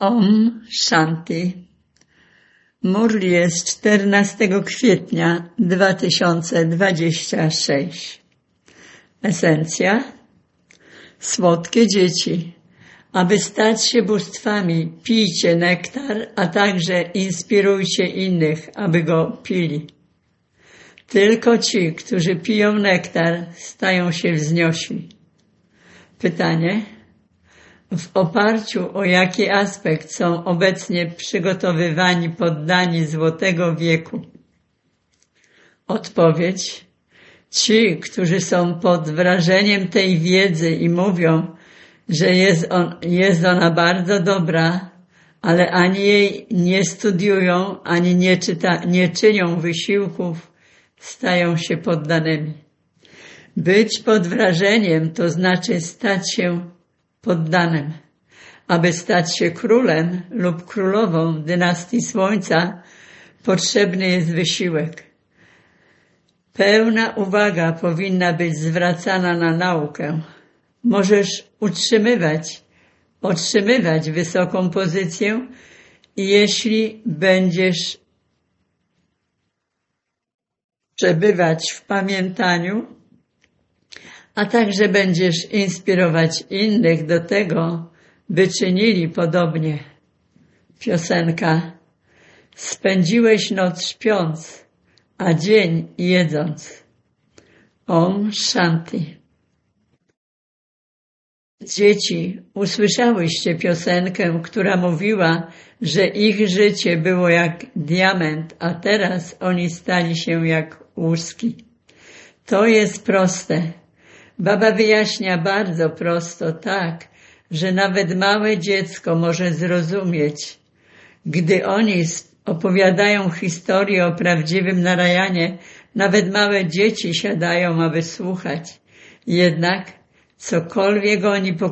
Om Shanti. Murli jest 14 kwietnia 2026. Esencja. Słodkie dzieci. Aby stać się bóstwami, pijcie nektar, a także inspirujcie innych, aby go pili. Tylko ci, którzy piją nektar, stają się wzniośli. Pytanie. W oparciu o jaki aspekt są obecnie przygotowywani poddani Złotego Wieku? Odpowiedź. Ci, którzy są pod wrażeniem tej wiedzy i mówią, że jest ona bardzo dobra, ale ani jej nie studiują, ani nie czynią wysiłków, stają się poddanymi. Być pod wrażeniem to znaczy stać się poddanym. Aby stać się królem lub królową dynastii Słońca, potrzebny jest wysiłek. Pełna uwaga powinna być zwracana na naukę. Możesz otrzymywać wysoką pozycję, jeśli będziesz przebywać w pamiętaniu, a także będziesz inspirować innych do tego, by czynili podobnie. Piosenka. Spędziłeś noc śpiąc, a dzień jedząc. Om Shanti. Dzieci, usłyszałyście piosenkę, która mówiła, że ich życie było jak diament, a teraz oni stali się jak łuski. To jest proste. Baba wyjaśnia bardzo prosto tak, że nawet małe dziecko może zrozumieć. Gdy oni opowiadają historię o prawdziwym Narayanie, nawet małe dzieci siadają, aby słuchać. Jednak cokolwiek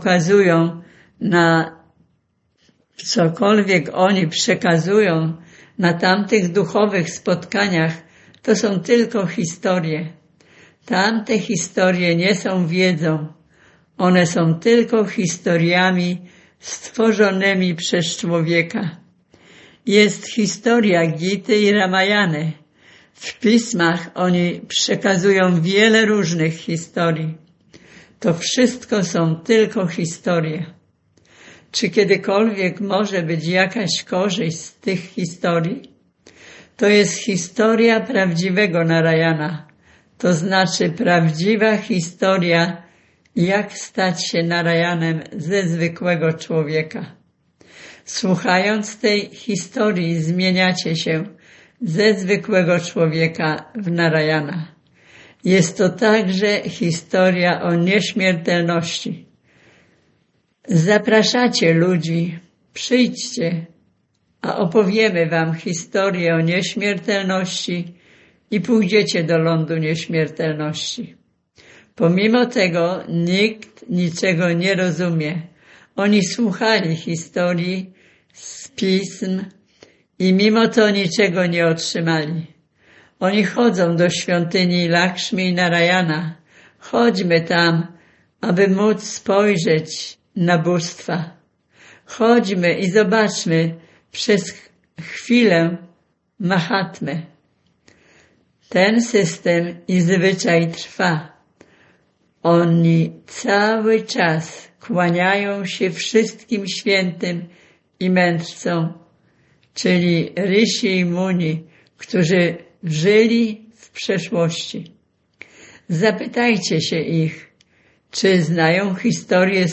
oni przekazują na tamtych duchowych spotkaniach, to są tylko historie. Tamte historie nie są wiedzą. One są tylko historiami stworzonymi przez człowieka. Jest historia Gity i Ramayany. W pismach oni przekazują wiele różnych historii. To wszystko są tylko historie. Czy kiedykolwiek może być jakaś korzyść z tych historii? To jest historia prawdziwego Narayana. To znaczy prawdziwa historia, jak stać się Narayanem ze zwykłego człowieka. Słuchając tej historii zmieniacie się ze zwykłego człowieka w Narayana. Jest to także historia o nieśmiertelności. Zapraszacie ludzi, przyjdźcie, a opowiemy wam historię o nieśmiertelności i pójdziecie do lądu nieśmiertelności. Pomimo tego nikt niczego nie rozumie. Oni słuchali historii z pism i mimo to niczego nie otrzymali. Oni chodzą do świątyni Lakshmi i Narayana. Chodźmy tam, aby móc spojrzeć na bóstwa. Chodźmy i zobaczmy przez chwilę Mahatmę. Ten system i zwyczaj trwa. Oni cały czas kłaniają się wszystkim świętym i mędrcom, czyli Rishi i Muni, którzy żyli w przeszłości. Zapytajcie się ich, czy znają historię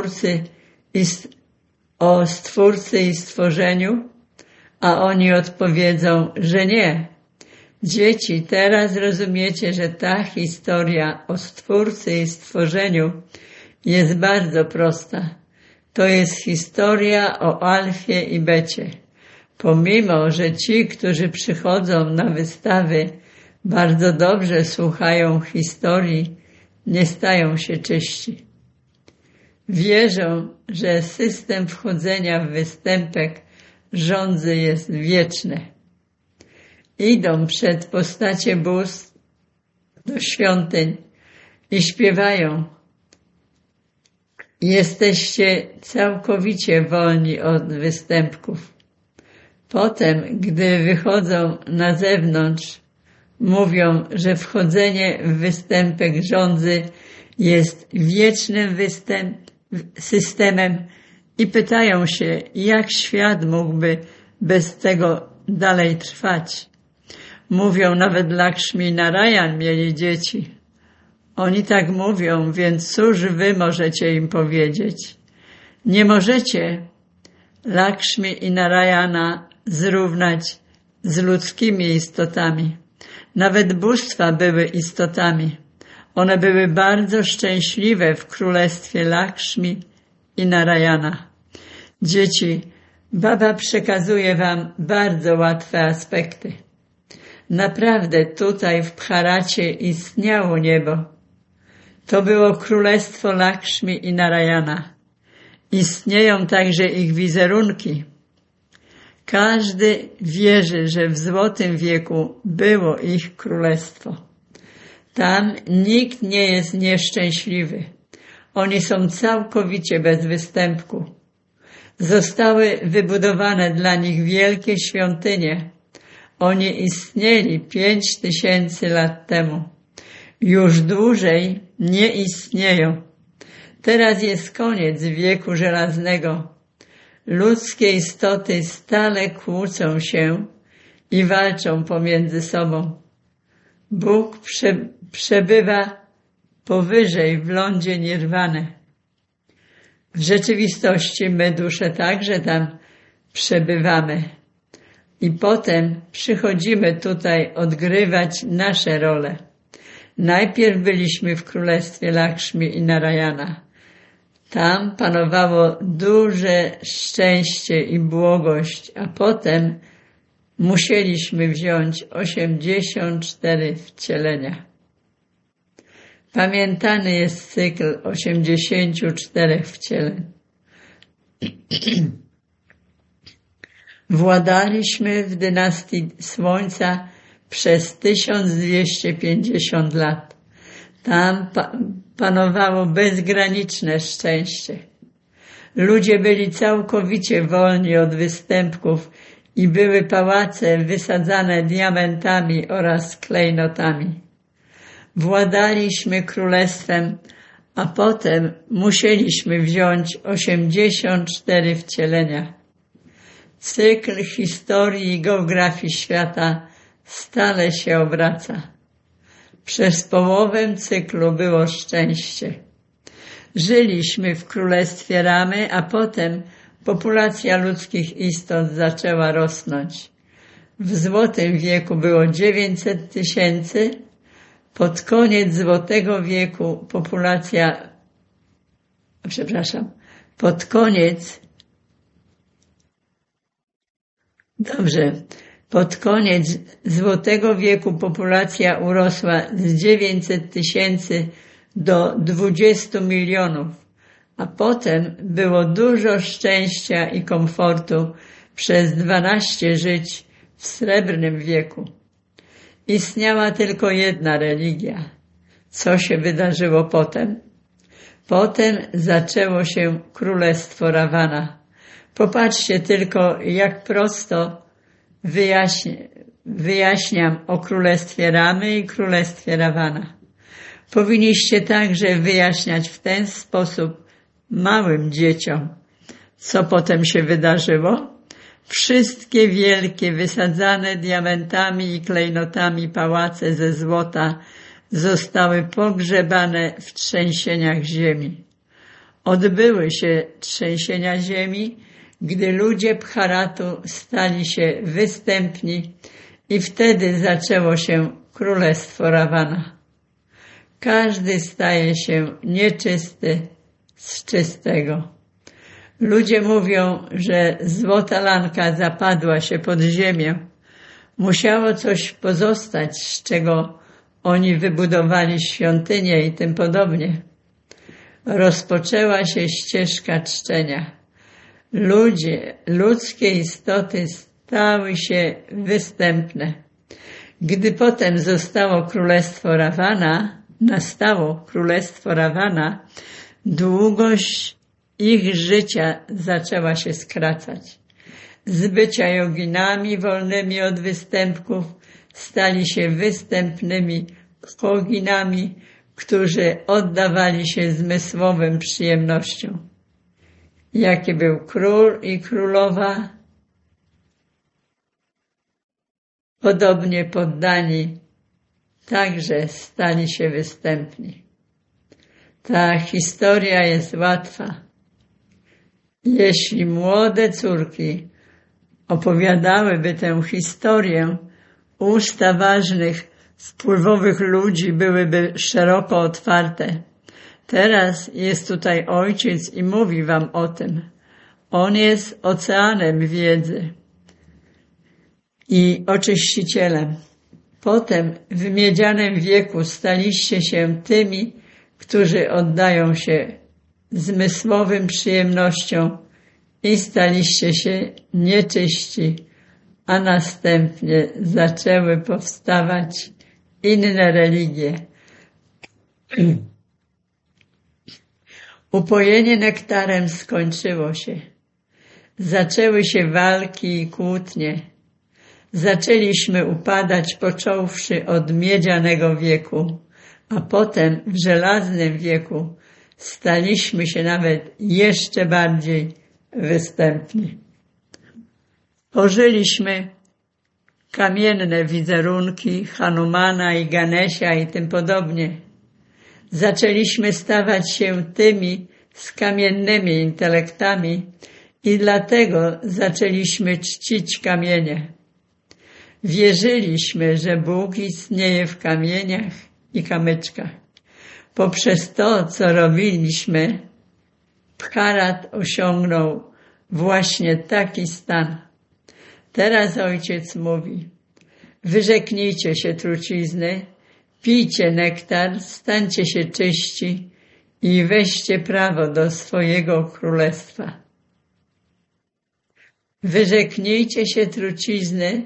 o Stwórcy i stworzeniu, a oni odpowiedzą, że nie. Dzieci, teraz rozumiecie, że ta historia o Stwórcy i stworzeniu jest bardzo prosta. To jest historia o Alfie i Becie. Pomimo, że ci, którzy przychodzą na wystawy, bardzo dobrze słuchają historii, nie stają się czyści. Wierzą, że system wchodzenia w występek żądzy jest wieczny. Idą przed postacie bóstw do świątyń i śpiewają. Jesteście całkowicie wolni od występków. Potem, gdy wychodzą na zewnątrz, mówią, że wchodzenie w występek żądzy jest wiecznym systemem i pytają się, jak świat mógłby bez tego dalej trwać. Mówią, nawet Lakshmi Narayan mieli dzieci. Oni tak mówią, więc cóż wy możecie im powiedzieć? Nie możecie Lakshmi i Narayana zrównać z ludzkimi istotami. Nawet bóstwa były istotami. One były bardzo szczęśliwe w królestwie Lakshmi i Narayana. Dzieci, Baba przekazuje wam bardzo łatwe aspekty. Naprawdę tutaj w Bharacie istniało niebo. To było królestwo Lakshmi i Narayana. Istnieją także ich wizerunki. Każdy wierzy, że w Złotym Wieku było ich królestwo. Tam nikt nie jest nieszczęśliwy. Oni są całkowicie bez występku. Zostały wybudowane dla nich wielkie świątynie. Oni istnieli 5000 lat temu. Już dłużej nie istnieją. Teraz jest koniec wieku żelaznego. Ludzkie istoty stale kłócą się i walczą pomiędzy sobą. Bóg przebywa powyżej w lądzie nirwany. W rzeczywistości my dusze także tam przebywamy. I potem przychodzimy tutaj odgrywać nasze role. Najpierw byliśmy w królestwie Lakshmi i Narayana. Tam panowało duże szczęście i błogość, a potem musieliśmy wziąć 84 wcielenia. Pamiętany jest cykl 84 wcieleń. Władaliśmy w dynastii Słońca przez 1250 lat. Tam panowało bezgraniczne szczęście. Ludzie byli całkowicie wolni od występków i były pałace wysadzane diamentami oraz klejnotami. Władaliśmy królestwem, a potem musieliśmy wziąć 84 wcielenia. Cykl historii i geografii świata stale się obraca. Przez połowę cyklu było szczęście. Żyliśmy w królestwie Ramy, a potem populacja ludzkich istot zaczęła rosnąć. W Złotym Wieku było 900 000, pod koniec Złotego Wieku pod koniec Złotego Wieku populacja urosła z 900 000 do 20 milionów, a potem było dużo szczęścia i komfortu przez 12 żyć w Srebrnym Wieku. Istniała tylko jedna religia. Co się wydarzyło potem? Potem zaczęło się królestwo Ravana. Popatrzcie tylko, jak prosto wyjaśniam o królestwie Ramy i królestwie Ravana. Powinniście także wyjaśniać w ten sposób małym dzieciom, co potem się wydarzyło. Wszystkie wielkie, wysadzane diamentami i klejnotami pałace ze złota zostały pogrzebane w trzęsieniach ziemi. Odbyły się trzęsienia ziemi, gdy ludzie Bharatu stali się występni i wtedy zaczęło się królestwo Ravana. Każdy staje się nieczysty z czystego. Ludzie mówią, że złota lanka zapadła się pod ziemię. Musiało coś pozostać, z czego oni wybudowali świątynię i tym podobnie. Rozpoczęła się ścieżka czczenia. Ludzkie istoty stały się występne. Gdy potem nastało królestwo Ravana, Długość ich życia zaczęła się skracać. Z bycia joginami wolnymi od występków stali się występnymi yoginami, którzy oddawali się zmysłowym przyjemnościom. Jaki był król i królowa, podobnie poddani także stali się występni. Ta historia jest łatwa. Jeśli młode córki opowiadałyby tę historię, usta ważnych, wpływowych ludzi byłyby szeroko otwarte. Teraz jest tutaj ojciec i mówi wam o tym. On jest oceanem wiedzy i oczyścicielem. Potem w miedzianym wieku staliście się tymi, którzy oddają się zmysłowym przyjemnościom i staliście się nieczyści, a następnie zaczęły powstawać inne religie. Upojenie nektarem skończyło się. Zaczęły się walki i kłótnie. Zaczęliśmy upadać, począwszy od miedzianego wieku, a potem w żelaznym wieku staliśmy się nawet jeszcze bardziej występni. Tworzyliśmy kamienne wizerunki Hanumana i Ganesia i tym podobnie. Zaczęliśmy stawać się tymi z kamiennymi intelektami i dlatego zaczęliśmy czcić kamienie. Wierzyliśmy, że Bóg istnieje w kamieniach i kamyczkach. Poprzez to, co robiliśmy, Bharat osiągnął właśnie taki stan. Teraz ojciec mówi, wyrzeknijcie się trucizny, pijcie nektar, stańcie się czyści i weźcie prawo do swojego królestwa. Wyrzeknijcie się trucizny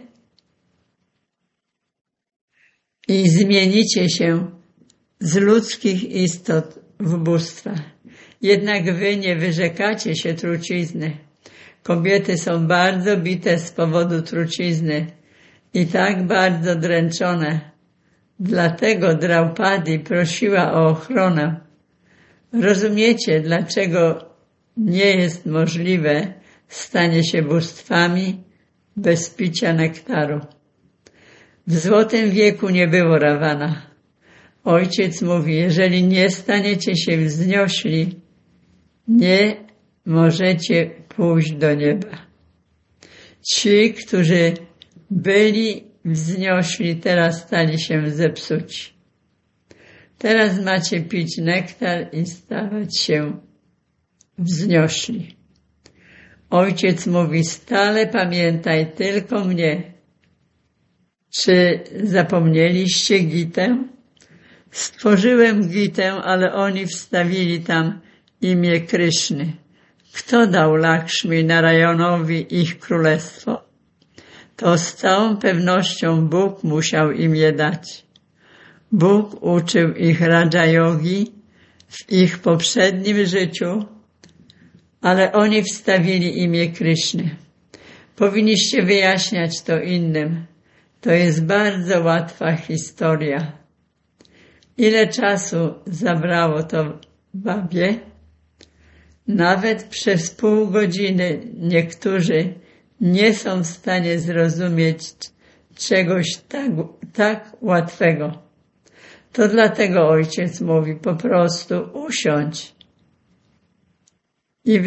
i zmienicie się z ludzkich istot w bóstwa. Jednak wy nie wyrzekacie się trucizny. Kobiety są bardzo bite z powodu trucizny i tak bardzo dręczone. Dlatego Draupadi prosiła o ochronę. Rozumiecie, dlaczego nie jest możliwe stanie się bóstwami bez picia nektaru. W złotym wieku nie było Rawana. Ojciec mówi, jeżeli nie staniecie się wzniośli, nie możecie pójść do nieba. Ci, którzy byli wzniośli, teraz stali się zepsuci. Teraz macie pić nektar i stawać się wzniośli. Ojciec mówi, stale pamiętaj tylko mnie. Czy zapomnieliście Gitę? Stworzyłem Gitę, ale oni wstawili tam imię Kryszny. Kto dał Lakshmi Narayonowi ich królestwo? To z całą pewnością Bóg musiał im je dać. Bóg uczył ich Raja Yogi w ich poprzednim życiu, ale oni wstawili imię Kryszny. Powinniście wyjaśniać to innym. To jest bardzo łatwa historia. Ile czasu zabrało to babie? Nawet przez pół godziny niektórzy nie są w stanie zrozumieć czegoś tak łatwego. To dlatego ojciec mówi po prostu usiądź i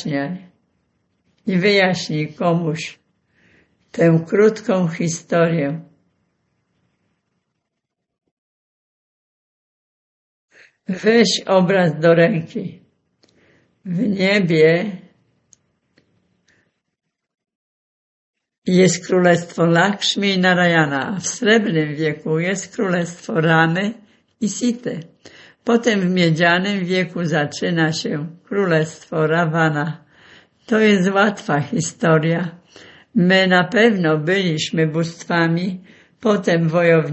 wyjaśnij komuś tę krótką historię. Weź obraz do ręki. W niebie jest królestwo Lakshmi i Narayana, a w srebrnym wieku jest królestwo Ramy i Sity. Potem w miedzianym wieku zaczyna się królestwo Ravana. To jest łatwa historia. My na pewno byliśmy bóstwami, potem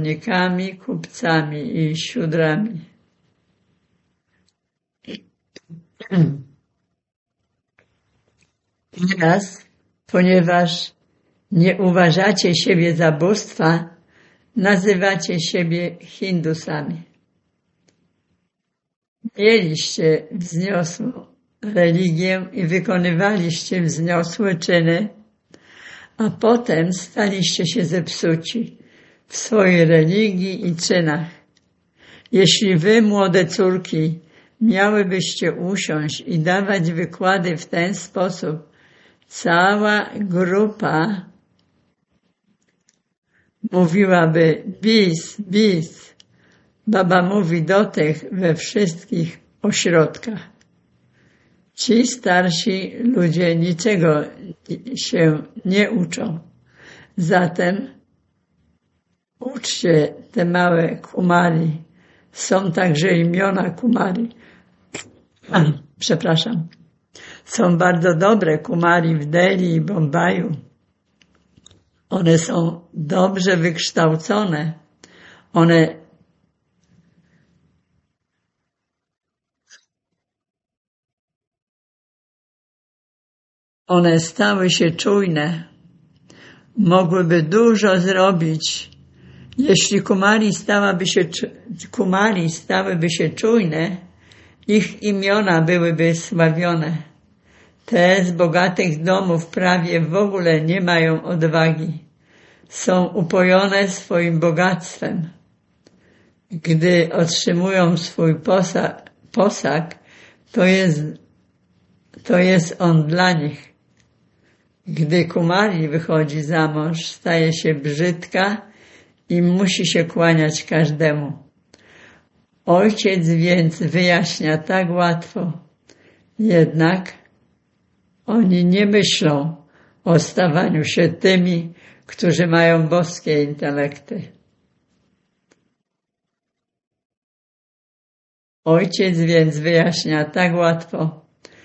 wojownikami, kupcami i siódrami. Teraz, ponieważ nie uważacie siebie za bóstwa, nazywacie siebie Hindusami. Mieliście wzniosłą religię i wykonywaliście wzniosłe czyny, a potem staliście się zepsuci w swojej religii i czynach. Jeśli wy, młode córki, miałybyście usiąść i dawać wykłady w ten sposób, cała grupa mówiłaby bis, bis. Baba mówi do tych we wszystkich ośrodkach. Ci starsi ludzie niczego się nie uczą. Zatem uczcie te małe kumari. Są także imiona kumari. Przepraszam. Są bardzo dobre kumari w Delhi i Bombaju. One są dobrze wykształcone. One stały się czujne. Mogłyby dużo zrobić. Jeśli kumari stałyby się czujne, ich imiona byłyby sławione. Te z bogatych domów prawie w ogóle nie mają odwagi. Są upojone swoim bogactwem. Gdy otrzymują swój posag, to jest on dla nich. Gdy kumari wychodzi za mąż, staje się brzydka i musi się kłaniać każdemu. Ojciec więc wyjaśnia tak łatwo. Jednak oni nie myślą o stawaniu się tymi, którzy mają boskie intelekty. Ojciec więc wyjaśnia tak łatwo.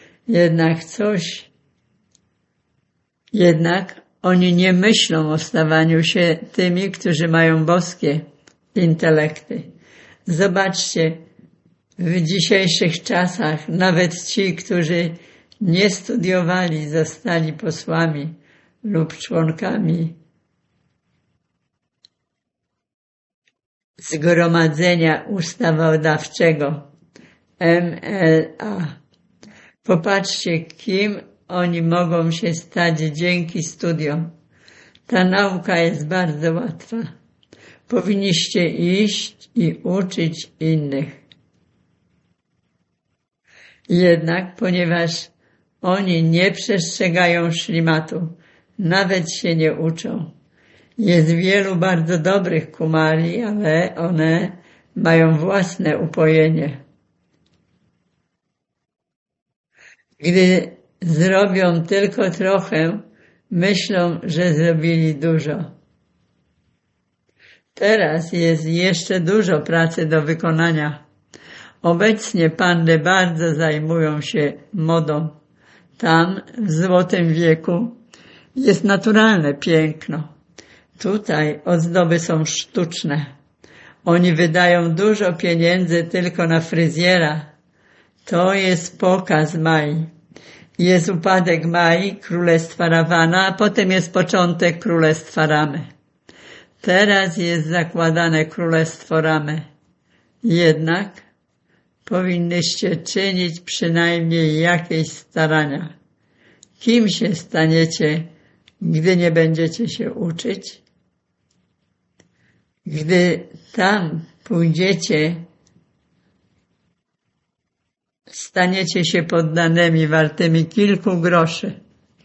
Jednak oni nie myślą o stawaniu się tymi, którzy mają boskie intelekty. Zobaczcie, w dzisiejszych czasach nawet ci, którzy nie studiowali, zostali posłami lub członkami Zgromadzenia Ustawodawczego MLA. Popatrzcie, kim oni mogą się stać dzięki studiom. Ta nauka jest bardzo łatwa. Powinniście iść i uczyć innych. Jednak, ponieważ oni nie przestrzegają szlimatu, nawet się nie uczą. Jest wielu bardzo dobrych kumari, ale one mają własne upojenie. Gdy zrobią tylko trochę, myślą, że zrobili dużo. Teraz jest jeszcze dużo pracy do wykonania. Obecnie panny bardzo zajmują się modą. Tam, w złotym wieku, jest naturalne piękno. Tutaj ozdoby są sztuczne. Oni wydają dużo pieniędzy tylko na fryzjera. To jest pokaz Mai. Jest upadek Mai, królestwa Rawana, a potem jest początek królestwa Ramy. Teraz jest zakładane królestwo Ramy. Jednak powinnyście czynić przynajmniej jakieś starania. Kim się staniecie, gdy nie będziecie się uczyć? Gdy tam pójdziecie, staniecie się poddanymi wartymi kilku groszy.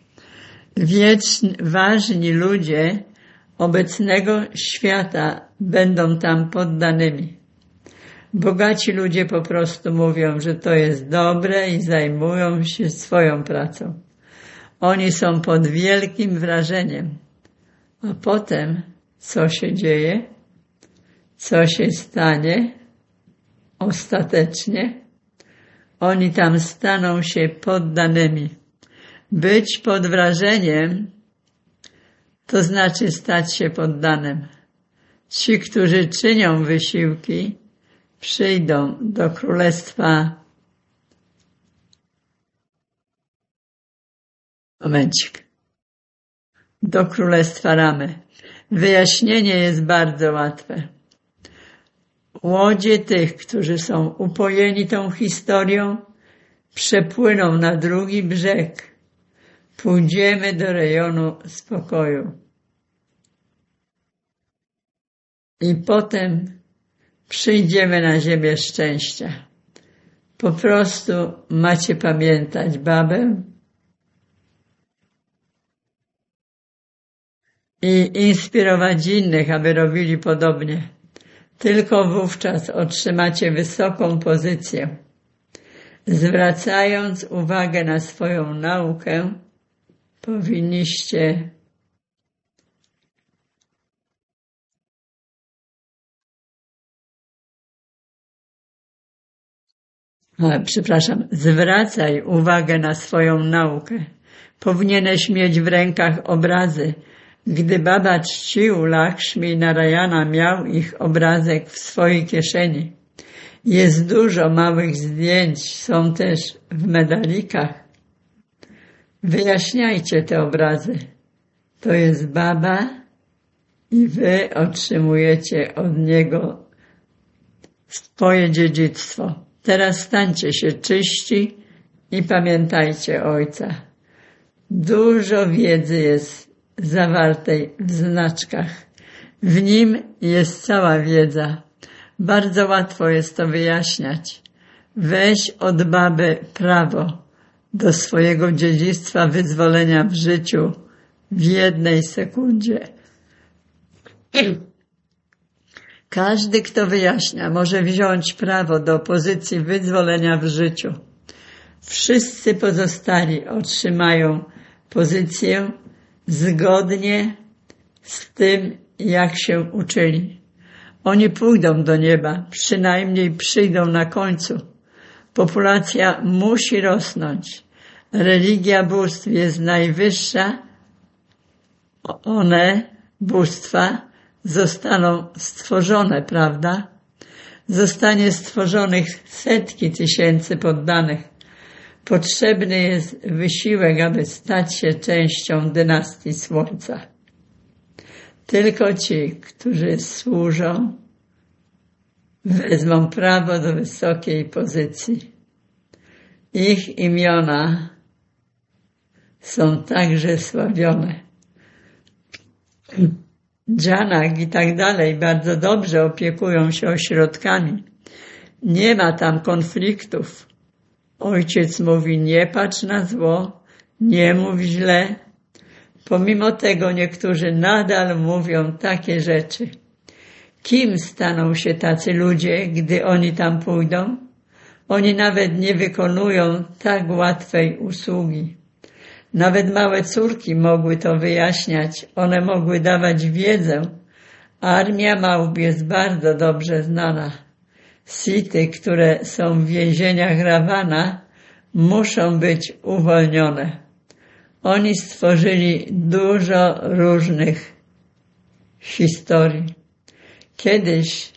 Ważni ludzie obecnego świata będą tam poddanymi. Bogaci ludzie po prostu mówią, że to jest dobre i zajmują się swoją pracą. Oni są pod wielkim wrażeniem. A potem co się dzieje? Co się stanie ostatecznie? Oni tam staną się poddanymi. Być pod wrażeniem to znaczy stać się poddanym. Ci, którzy czynią wysiłki, przyjdą do królestwa Momencik. Do Królestwa Ramy. Wyjaśnienie jest bardzo łatwe. Łodzie tych, którzy są upojeni tą historią, przepłyną na drugi brzeg. Pójdziemy do rejonu spokoju. I potem przyjdziemy na ziemię szczęścia. Po prostu macie pamiętać babę i inspirować innych, aby robili podobnie. Tylko wówczas otrzymacie wysoką pozycję. Zwracając uwagę na swoją naukę, powinniście zwracaj uwagę na swoją naukę. Powinieneś mieć w rękach obrazy. Gdy baba czcił Lakshmi Narayana, miał ich obrazek w swojej kieszeni. Jest dużo małych zdjęć, są też w medalikach. Wyjaśniajcie te obrazy. To jest baba i wy otrzymujecie od niego swoje dziedzictwo. Teraz stańcie się czyści i pamiętajcie Ojca. Dużo wiedzy jest zawartej w znaczkach. W nim jest cała wiedza. Bardzo łatwo jest to wyjaśniać. Weź od baby prawo do swojego dziedzictwa wyzwolenia w życiu w 1 sekundzie. Każdy, kto wyjaśnia, może wziąć prawo do pozycji wyzwolenia w życiu. Wszyscy pozostali otrzymają pozycję zgodnie z tym, jak się uczyli. Oni pójdą do nieba, przynajmniej przyjdą na końcu. Populacja musi rosnąć. Religia bóstw jest najwyższa. One, bóstwa, zostaną stworzone, prawda? Zostanie stworzonych setki tysięcy poddanych. Potrzebny jest wysiłek, aby stać się częścią dynastii Słońca. Tylko ci, którzy służą, wezmą prawo do wysokiej pozycji. Ich imiona są także sławione. Janak i tak dalej bardzo dobrze opiekują się ośrodkami. Nie ma tam konfliktów. Ojciec mówi, nie patrz na zło, nie mów źle. Pomimo tego niektórzy nadal mówią takie rzeczy. Kim staną się tacy ludzie, gdy oni tam pójdą? Oni nawet nie wykonują tak łatwej usługi. Nawet małe córki mogły to wyjaśniać. One mogły dawać wiedzę. Armia małp jest bardzo dobrze znana. Sity, które są w więzieniach Ravana, muszą być uwolnione. Oni stworzyli dużo różnych historii. Kiedyś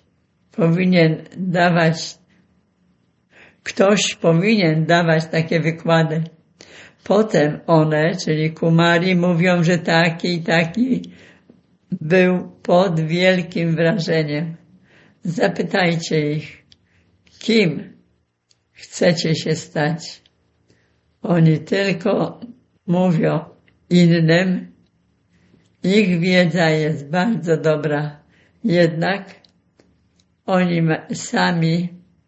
ktoś powinien dawać takie wykłady. Potem one, czyli Kumari, mówią, że taki i taki był pod wielkim wrażeniem. Zapytajcie ich, kim chcecie się stać. Oni tylko mówią innym. Ich wiedza jest bardzo dobra. Jednak oni sami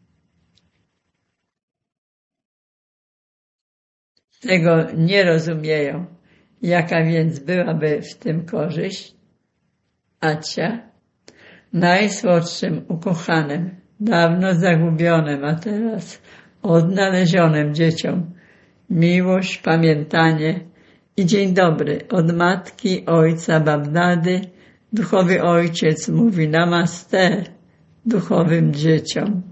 tego nie rozumieją. Jaka więc byłaby w tym korzyść? Acia, najsłodszym ukochanym, dawno zagubionym, a teraz odnalezionym dzieciom, miłość, pamiętanie i dzień dobry od matki, ojca, babdady. Duchowy ojciec mówi namaste duchowym dzieciom.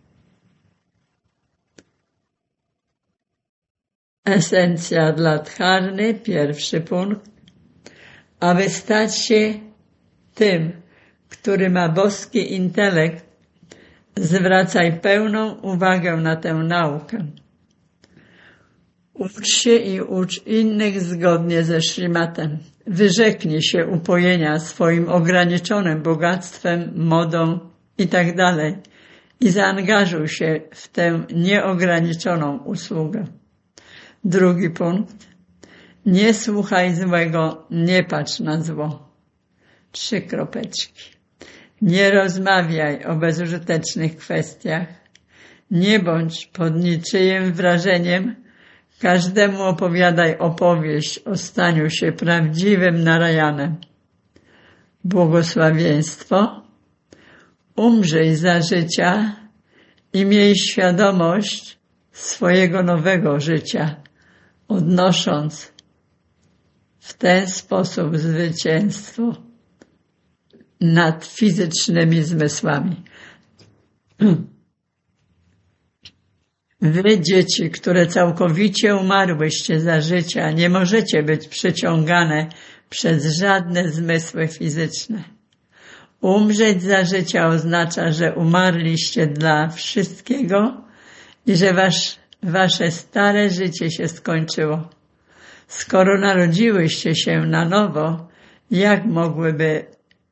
Esencja dla dharny, 1. punkt. Aby stać się tym, który ma boski intelekt, zwracaj pełną uwagę na tę naukę. Ucz się i ucz innych zgodnie ze Śrimatem. Wyrzeknij się upojenia swoim ograniczonym bogactwem, modą itd. i zaangażuj się w tę nieograniczoną usługę. Drugi punkt. Nie słuchaj złego, nie patrz na zło. 3 kropeczki. Nie rozmawiaj o bezużytecznych kwestiach. Nie bądź pod niczyim wrażeniem. Każdemu opowiadaj opowieść o staniu się prawdziwym Narayanem. Błogosławieństwo. Umrzyj za życia i miej świadomość swojego nowego życia, odnosząc w ten sposób zwycięstwo nad fizycznymi zmysłami. Wy, dzieci, które całkowicie umarłyście za życia, nie możecie być przyciągane przez żadne zmysły fizyczne. Umrzeć za życia oznacza, że umarliście dla wszystkiego i że wasze stare życie się skończyło. Skoro narodziłyście się na nowo, jak mogłyby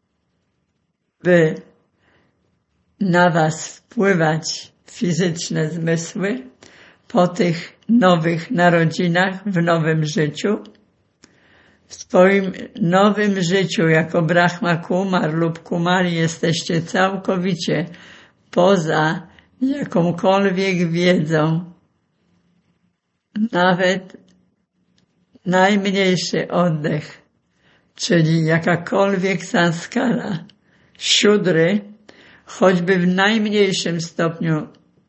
na was wpływać fizyczne zmysły po tych nowych narodzinach, w nowym życiu? W swoim nowym życiu jako Brahma Kumar lub Kumari jesteście całkowicie poza jakąkolwiek wiedzą. Nawet najmniejszy oddech, czyli jakakolwiek sanskara, siudry, choćby w najmniejszym stopniu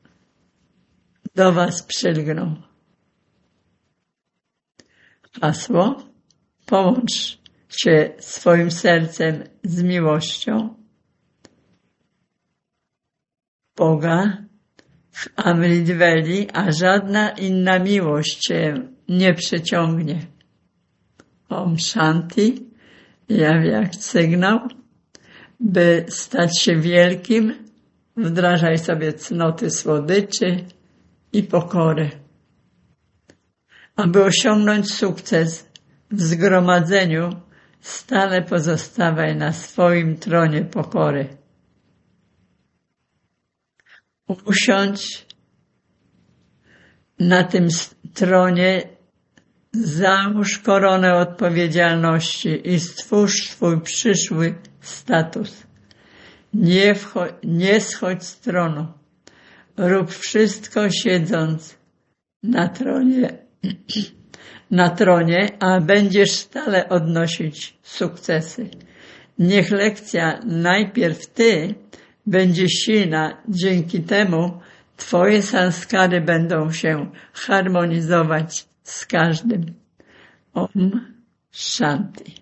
do was przylgną. Hasło. Połącz się swoim sercem z miłością Boga w Amritweli, a żadna inna miłość cię nie przyciągnie. Om Shanti, jak sygnał, by stać się wielkim, wdrażaj sobie cnoty słodyczy i pokory. Aby osiągnąć sukces w zgromadzeniu, stale pozostawaj na swoim tronie pokory. Usiądź na tym tronie, załóż koronę odpowiedzialności i stwórz swój przyszły status. Nie schodź z tronu. Rób wszystko siedząc na tronie, a będziesz stale odnosić sukcesy. Niech lekcja najpierw ty będzie silna, dzięki temu twoje sanskary będą się harmonizować z każdym. Om Shanti.